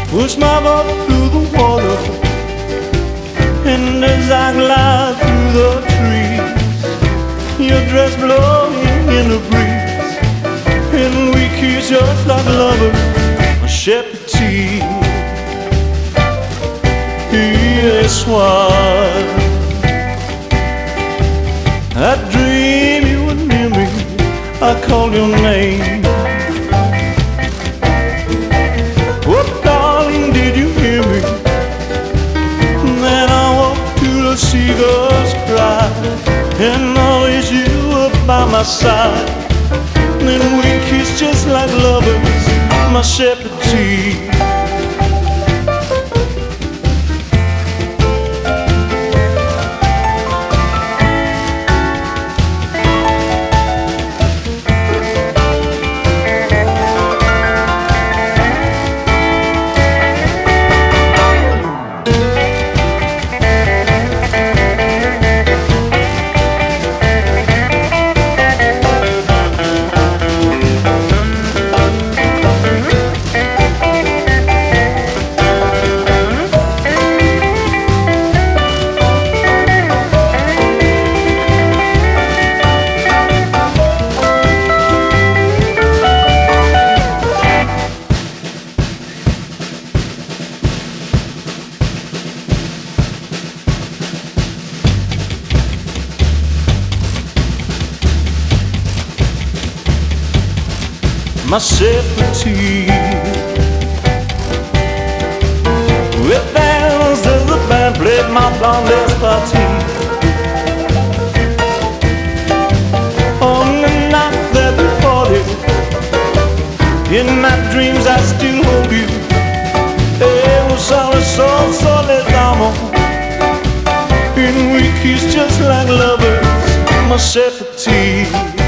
push my boat through the water, and as I glide through the trees, your dress blowing in the breeze, and we kiss just like lovers, a shepherd tea. Yes, why I dream you were near me, I call your name. Oh, darling, did you hear me? Then I walked to the seagulls cry, and always you were by my side. Then we kissed just like lovers, my shepherd tea. My shepherd tea, with bands as the band played my blonde party. On the night that we parted, in my dreams I still hold you. Un sole d'amore, and we kiss just like lovers, my shepherd tea.